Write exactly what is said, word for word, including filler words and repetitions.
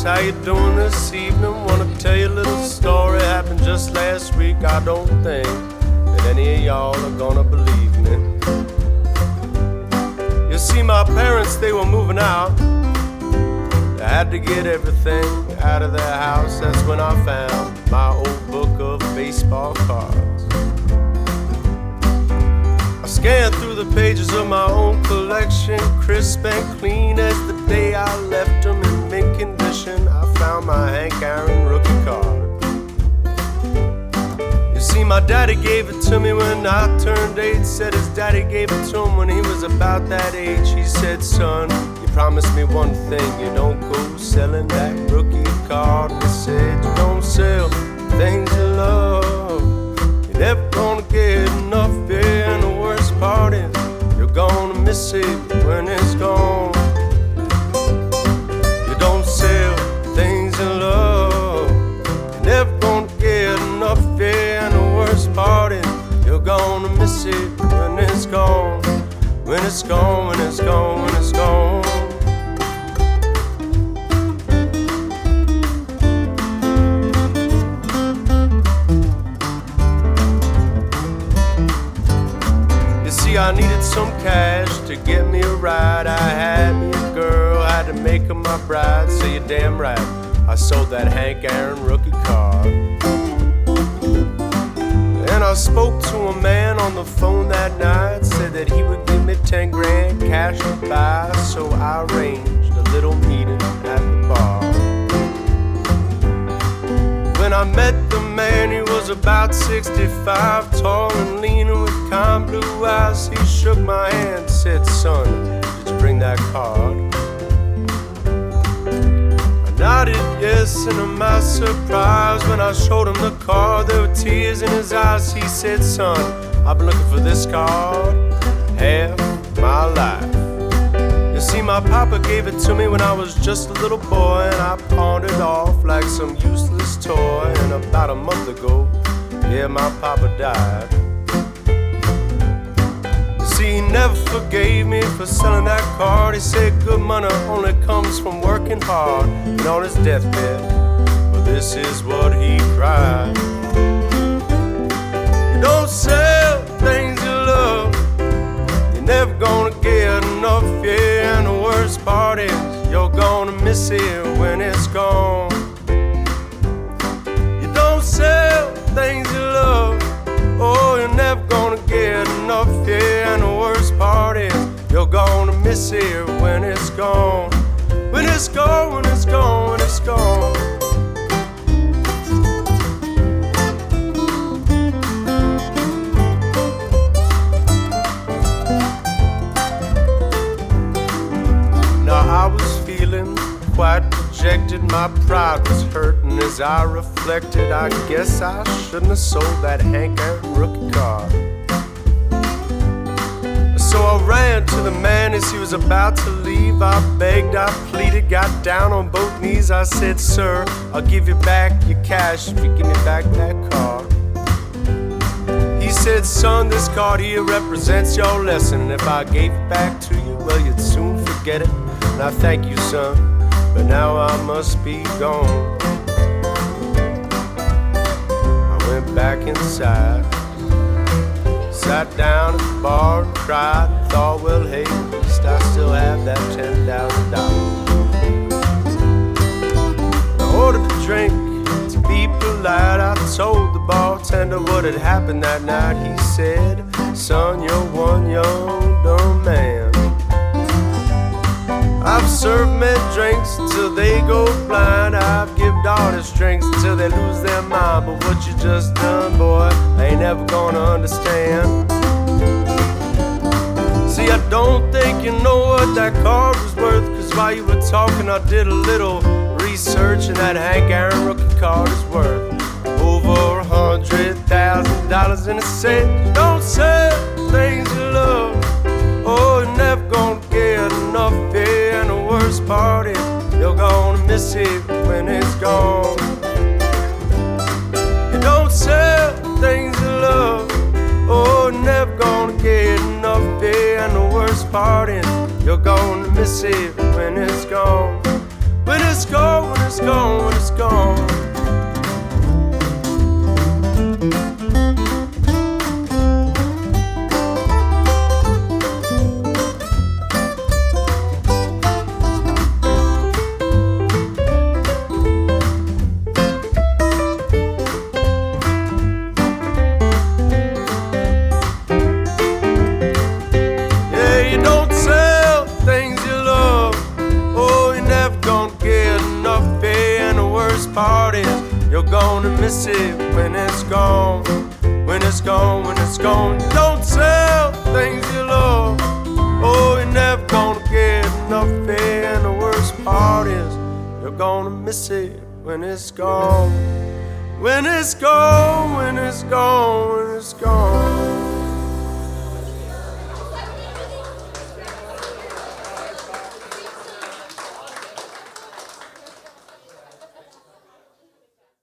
folks, how you doing this evening? Wanna tell you a little story, happened just last week. I don't think that any of y'all are gonna believe me. You see, my parents, they were moving out. I had to get everything out of their house. That's when I found my old book of baseball cards. I scanned through the pages of my own collection, crisp and clean as the day I left them. In mint condition, I found my Hank Aaron rookie card. You see, my daddy gave it to me when I turned eight. Said his daddy gave it to him when he was about that age. He said, son, you promised me one thing, you don't go selling that rookie card. He said, you don't sell things you love, you're never gonna get enough. Yeah, and the worst part is you're gonna miss it when it's gone. You don't sell things you love, you're never gonna get enough. Yeah, and the worst part is you're gonna miss it when it's gone. When it's gone, when it's gone, when it's gone. I needed some cash to get me a ride. I had me a girl, had to make her my bride. So you're damn right, I sold that Hank Aaron rookie card. And I spoke to a man on the phone that night, said that he would give me ten grand cash to buy. So I arranged a little meeting at the bar. When I met the man, he was about sixty-five, tall and lean with calm blue eyes. He shook my hand, said, son, did you bring that card? I nodded yes, and to my surprise, when I showed him the card, there were tears in his eyes. He said, son, I've been looking for this card half my life. You see, my papa gave it to me when I was just a little boy, and I pawned it off like some useless toy. And about a month ago, yeah, my papa died. You see, he never forgave me for selling that card. He said good money only comes from working hard. And on his deathbed, well, this is what he cried. You don't sell things you love, you're never gonna get enough. Yeah, and the worst part is you're gonna miss it when it's gone. You don't sell things you love, oh, you're never gonna get enough. Yeah, and the worst part is you're gonna miss it when it's gone. When it's gone, when it's gone, when it's gone. I was feeling quite dejected, my pride was hurting as I reflected. I guess I shouldn't have sold that Hank Aaron rookie card. So I ran to the man as he was about to leave. I begged, I pleaded, got down on both knees. I said, sir, I'll give you back your cash if you give me back that card. He said, son, this card here represents your lesson, and if I gave it back to you, well, you'd soon forget it. And I thank you, son, but now I must be gone. I went back inside, sat down at the bar and cried, and thought, well, hey, at least I still have that ten thousand dollars. I ordered a drink to be polite. I told the bartender what had happened that night. He said, son, you're one young dumb man. I've served men drinks till they go blind. I've give daughters drinks till they lose their mind. But what you just done, boy, I ain't never gonna understand. See, I don't think you know what that card was worth, cause while you were talking I did a little research, and that Hank Aaron rookie card is worth over a hundred thousand dollars. And it said, you don't sell things you love, oh, you're never gonna get enough. Yeah, and the worst part is you're gonna miss it when it's gone. You don't sell things you love, oh, you're never gonna get enough. Yeah, and the worst part is you're gonna miss it when it's gone. When it's gone, when it's worst part is you're gonna miss it when it's gone. When it's gone, when it's gone. You don't sell things you love. Oh, you're never gonna get enough pay. And the worst part is you're gonna miss it when it's gone. When it's gone, when it's gone, when it's gone.